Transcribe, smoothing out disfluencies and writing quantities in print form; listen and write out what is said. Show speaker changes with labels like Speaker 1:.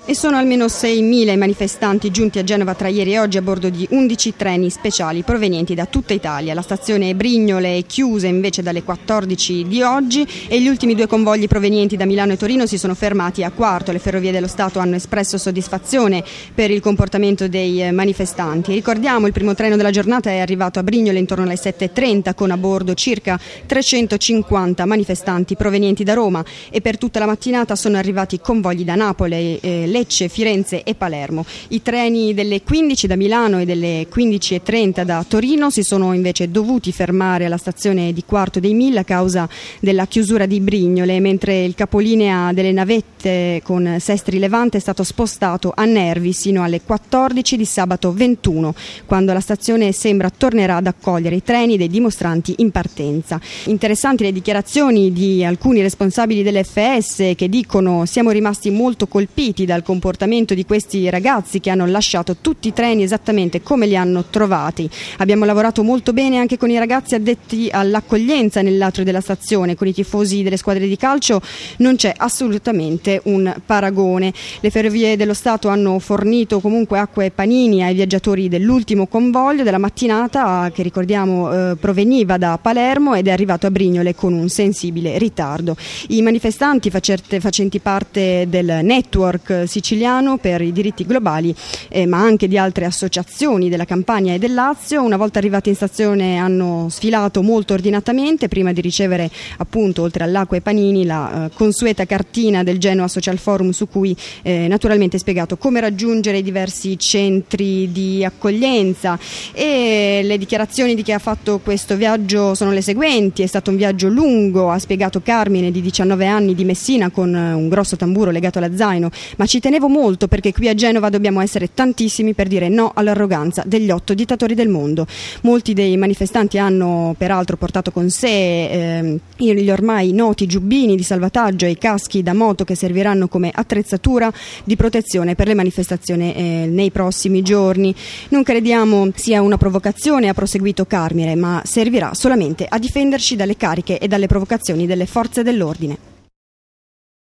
Speaker 1: E sono almeno 6.000 i manifestanti giunti a Genova tra ieri e oggi a bordo di 11 treni speciali provenienti da tutta Italia. La stazione Brignole è chiusa invece dalle 14 di oggi e gli ultimi 2 convogli provenienti da Milano e Torino si sono fermati a Quarto. Le Ferrovie dello Stato hanno espresso soddisfazione per il comportamento dei manifestanti. Ricordiamo, il primo treno della giornata è arrivato a Brignole intorno alle 7.30 con a bordo circa 350 manifestanti provenienti da Roma e per tutta la mattinata sono arrivati convogli da Napoli, Lecce, Firenze e Palermo. I treni delle 15 da Milano e delle 15.30 da Torino si sono invece dovuti fermare alla stazione di Quarto dei Mille a causa della chiusura di Brignole, mentre il capolinea delle navette con Sestri Levante è stato spostato a Nervi sino alle 14 di sabato 21, quando la stazione sembra tornerà ad accogliere i treni dei dimostranti in partenza. Interessanti le dichiarazioni di alcuni responsabili dell'FS che dicono: siamo rimasti molto colpiti dal comportamento di questi ragazzi che hanno lasciato tutti i treni esattamente come li hanno trovati. Abbiamo lavorato molto bene anche con i ragazzi addetti all'accoglienza nell'atrio della stazione, con i tifosi delle squadre di calcio non c'è assolutamente un paragone. Le Ferrovie dello Stato hanno fornito comunque acqua e panini ai viaggiatori dell'ultimo convoglio della mattinata che ricordiamo proveniva da Palermo ed è arrivato a Brignole con un sensibile ritardo. I manifestanti facenti parte del network siciliano per i diritti globali ma anche di altre associazioni della Campania e del Lazio, una volta arrivati in stazione hanno sfilato molto ordinatamente prima di ricevere appunto, oltre all'acqua e panini, la consueta cartina del Genoa Social Forum su cui naturalmente è spiegato come raggiungere i diversi centri di accoglienza. E le dichiarazioni di chi ha fatto questo viaggio sono le seguenti: è stato un viaggio lungo, ha spiegato Carmine, di 19 anni, di Messina, con un grosso tamburo legato alla zaino, ma ci tenevo molto perché qui a Genova dobbiamo essere tantissimi per dire no all'arroganza degli 8 dittatori del mondo. Molti dei manifestanti hanno peraltro portato con sé gli ormai noti giubbini di salvataggio e i caschi da moto che serviranno come attrezzatura di protezione per le manifestazioni nei prossimi giorni. Non crediamo sia una provocazione, ha proseguito Carmine, ma servirà solamente a difenderci dalle cariche e dalle provocazioni delle forze dell'ordine.